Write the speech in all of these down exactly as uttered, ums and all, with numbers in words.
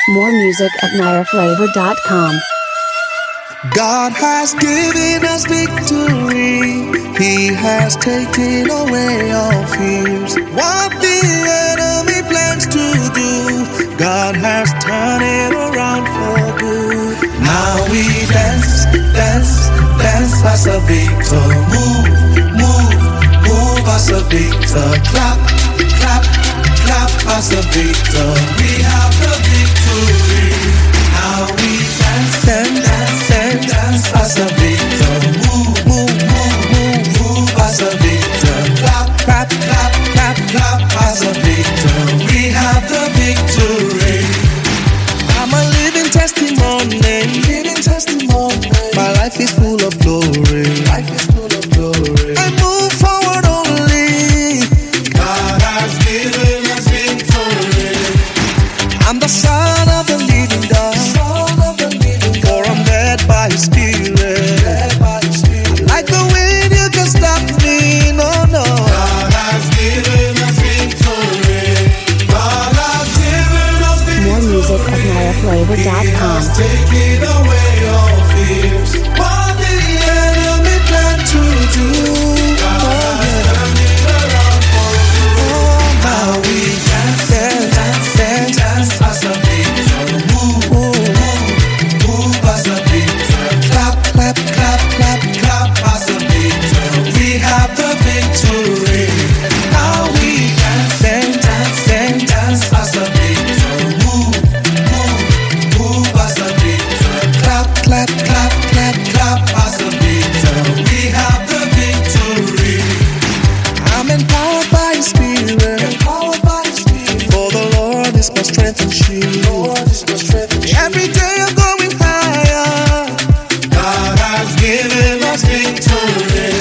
More music at naira flavor dot com. God has given us victory. He has taken away all fears. What the enemy plans to do, God has turned it around for good. Now we dance, dance, dance as a victor. Move, move, move as a victor. Clap, clap, clap as a victor. We have the victory. Now we dance, dance, dance, dance, dance as a victor. Move, move, move, move, move as a victor. Clap, clap, clap, clap, clap as a victor. We have the victory. I'm a living testimony, living testimony. My life is full of glory. Life is full of glory. I move forward only. God has given us victory. I'm the son of the living God. Son of the living God. For I'm led by His Spirit. Led by His Spirit. Like the wind, you can stop me. No, no. God has given us victory. God has given us victory. More music at naira flavor dot com. Taking away all fears. What the enemy planned to do, God has turned it around for good. Oh, now we dance, dance, dance, dance, dance as a victor. Move, move, move, move as a victor. Clap, clap, clap, clap, clap as a victor. We have the victory. Now we dance, dance, dance, dance, dance as a victor. Move, move, move as a victor. Clap, clap, clap, clap, clap as a victor. We have the victory. I'm empowered by His Spirit. Empowered by His Spirit. For the Lord is my strength and shield. Lord is my strength and shield. Every day I'm going higher. God has given us victory.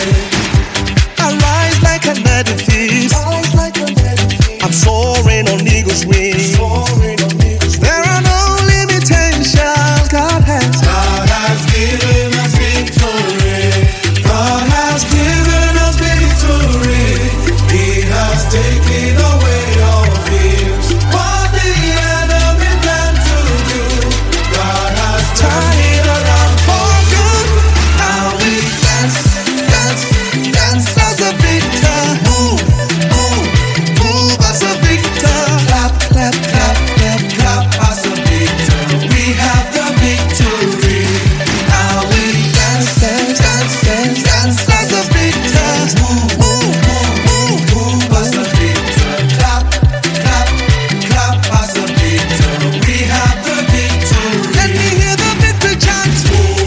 I rise like an edifice. Rise like an edifice. I'm soaring on eagle's wings. Soaring on eagle's wings. There are no limitations. God has. God has given us victory. God has given us victory. He has taken away all fears. What the enemy planned to do, God has turned it around for good. Now we dance, dance, dance as a victor. Move, move, move as a victor. Clap, clap, clap, clap, clap as a victor. We have the victory. Now we dance, dance, dance, dance, dance as a victor. Move, move, move, move, move as a victor. Clap, clap, clap as a victor. We have the victory. Let me hear the victory chant.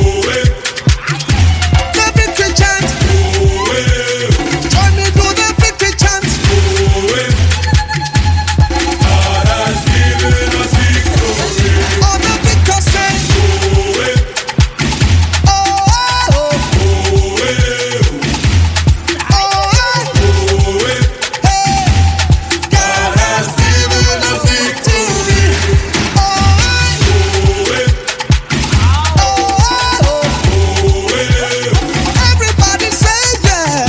The victory chant. Join me to the victory chant. All the victors say, oh, oh, oh, oh, hey, God has given us victory. Oh, oh, oh, everybody say yeah.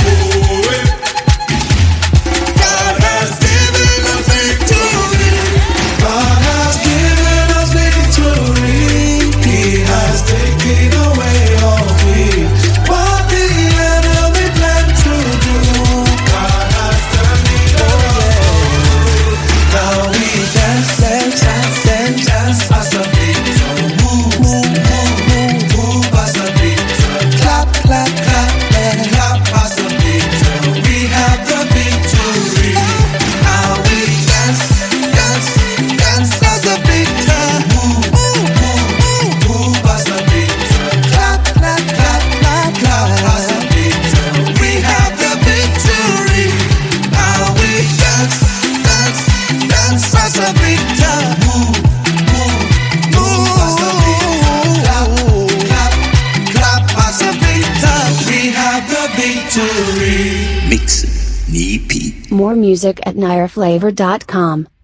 God has given us victory. God has given us victory. He has taken away all fear. What the enemy planned to do, God has turned it around. Now we dance, dance, dance, dance, dance as a victor. Move, move, move, move, move as a victor. Clap, clap, clap, clap, clap as a victor. We have the victory. Now we dance, dance, dance as a victor. Move, move, move, move, move as a victor. Clap, clap, clap, clap, clap as a victor. We have the victory. Now we dance, dance, dance as a victor. Move, move, move as a victor. Clap, clap, clap as a victor. We have the victory. Mix Nipi. More music at naira flavor dot com.